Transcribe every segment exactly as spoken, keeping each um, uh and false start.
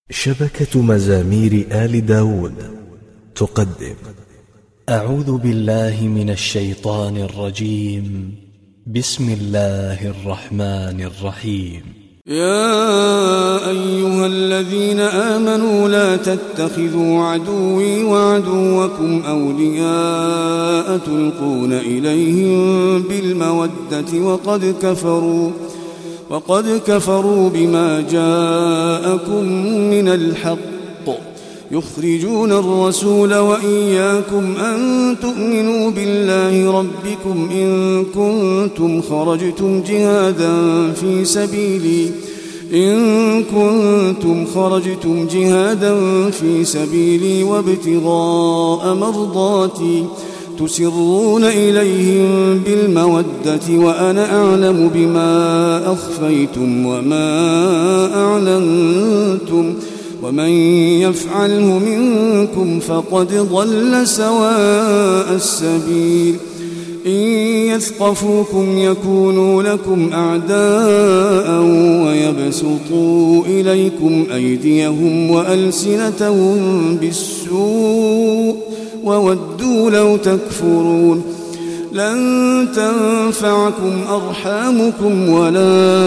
شبكة مزامير آل داود تقدم. أعوذ بالله من الشيطان الرجيم. بسم الله الرحمن الرحيم. يا أيها الذين آمنوا لا تتخذوا عدوي وعدوكم أولياء تلقون إليهم بالمودة وقد كفروا وقد كفروا بما جاءكم من الحق يخرجون الرسول وإياكم أن تؤمنوا بالله ربكم إن كنتم خرجتم جهادا في سبيلي إن كنتم خرجتم جهادا في سبيلي وابتغاء مرضاتي تسرون إليهم بالمودة وأنا أعلم بما أخفيتم وما أعلنتم ومن يفعله منكم فقد ضل سواء السبيل. إن يثقفوكم يكونوا لكم أعداء ويبسطوا إليكم أيديهم وألسنتهم بالسوء وودوا لو تكفرون. لن تنفعكم أرحامكم ولا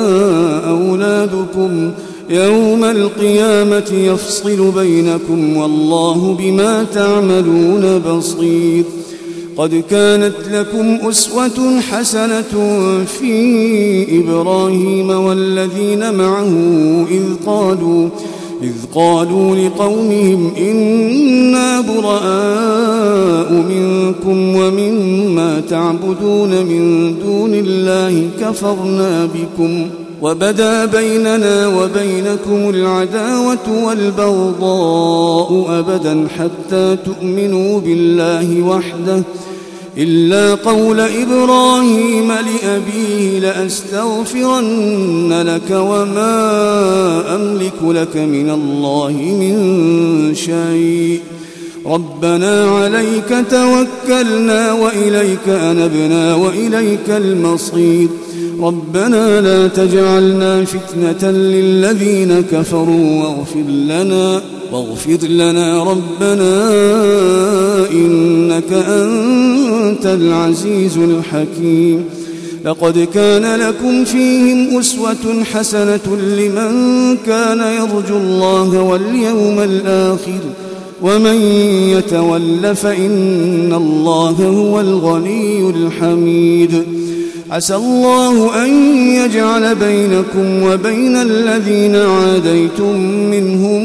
أولادكم يوم القيامة يفصل بينكم والله بما تعملون بصير. قد كانت لكم أسوة حسنة في إبراهيم والذين معه إذ قالوا إذ قالوا لقومهم إنا براء منكم ومما تعبدون من دون الله كفرنا بكم وبدا بيننا وبينكم العداوة والبغضاء أبدا حتى تؤمنوا بالله وحده إلا قول إبراهيم لأبيه لأستغفرن لك وما أملك لك من الله من شيء ربنا عليك توكلنا وإليك أنبنا وإليك المصير. ربنا لا تجعلنا فتنة للذين كفروا واغفر لنا واغفر لنا ربنا إنك أنت العزيز الحكيم. لقد كان لكم فيهم أسوة حسنة لمن كان يرجو الله واليوم الآخر ومن يتول فإن الله هو الغني الحميد. عسى الله أن يجعل بينكم وبين الذين عاديتم منهم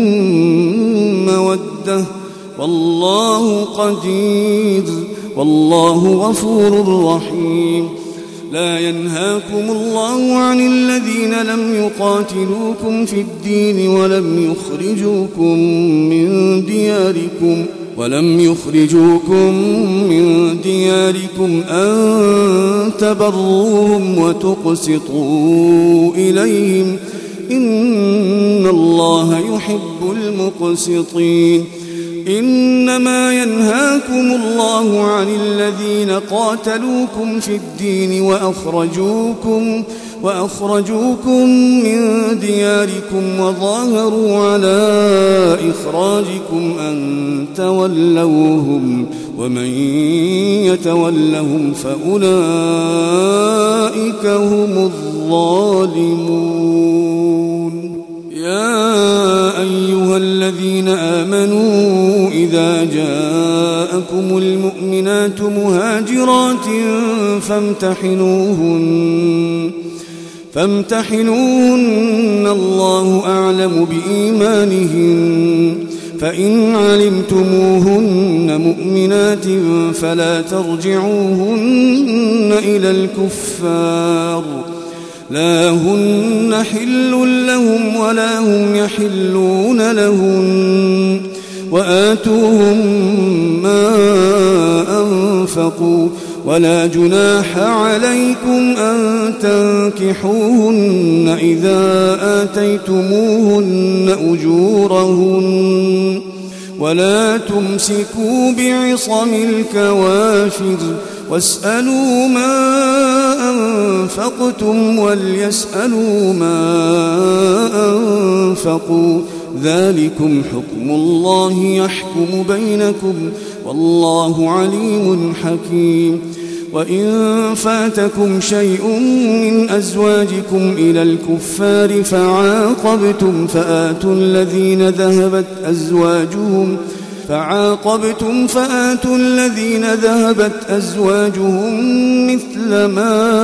مودة والله قدير والله غفور رحيم. لا ينهاكم الله عن الذين لم يقاتلوكم في الدين ولم يخرجوكم من دياركم ولم يخرجوكم من دياركم أن تبروهم وتقسطوا إليهم إن الله يحب المقسطين. إنما ينهاكم الله عن الذين قاتلوكم في الدين وأخرجوكم وأخرجوكم من دياركم وظاهروا على إخراجكم أن تولوهم ومن يتولهم فأولئك هم الظالمون. يا أيها الذين آمنوا إذا جاءكم المؤمنات مهاجرات فامتحنوهن فامتحنوهن الله أعلم بإيمانهن فإن علمتموهن مؤمنات فلا ترجعوهن إلى الكفار لا هن حل لهم ولا هم يحلون لهن وآتوهم ما أنفقوا ولا جناح عليكم أن تنكحوهن إذا آتيتموهن أجورهن ولا تمسكوا بعصم الكوافر واسألوا ما أنفقتم وليسألوا ما أنفقوا ذلكم حكم الله يحكم بينكم والله عليم حكيم. وإن فاتكم شيء من أزواجكم إلى الكفار فعاقبتم فآتوا الذين ذهبت أزواجهم فعاقبتم فآتوا الذين ذهبت أزواجهم مثل ما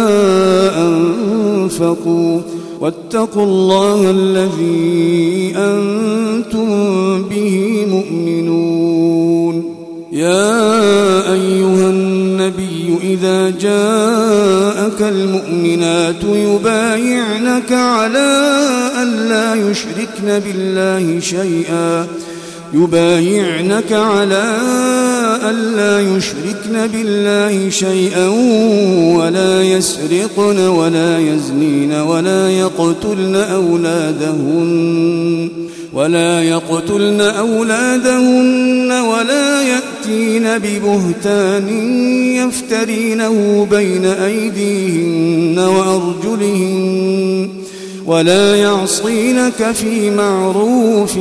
أنفقوا واتقوا الله الذي أنتم به مؤمنون. يا أيها النبي إذا جاءك المؤمنات يبايعنك على أن لا يشركن بالله شيئا يبايعنك على ألا يشركن بالله شيئا ولا يسرقن ولا يزنين ولا يقتلن أولادهن ولا يقتلن أولادهن ولا يأتين ببهتان يفترينه بين أيديهن وأرجلهن ولا يعصينك في معروف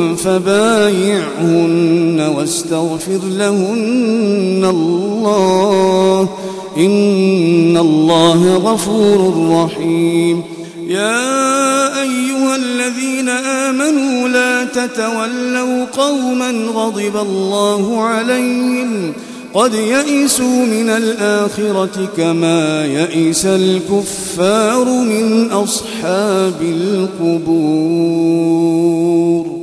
فبايعهن واستغفر لهن الله إن الله غفور رحيم. يا أيها الذين آمنوا لا تتولوا قوما غضب الله عليهم قد يئسوا من الآخرة كما يئس الكفار من أصحاب القبور.